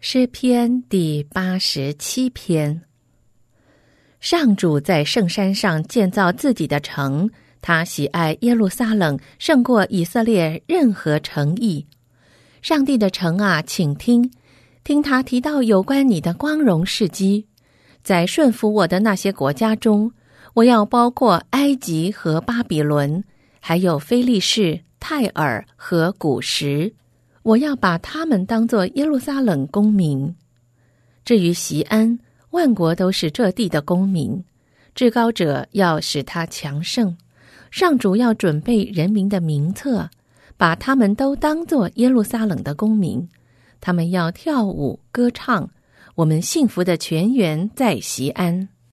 诗篇第87篇。上主在圣山上建造自己的城，他喜爱耶路撒冷胜过以色列任何城邑。上帝的城啊，请听，听他提到有关你的光荣事迹。在顺服我的那些国家中，我要包括埃及和巴比伦，还有非利士、泰尔和古实。我要把他们当作耶路撒冷公民。至于锡安，万国都是这地的公民，至高者要使他强盛。上主要准备人民的名册，把他们都当作耶路撒冷的公民。他们要跳舞歌唱，我们幸福的泉源在锡安。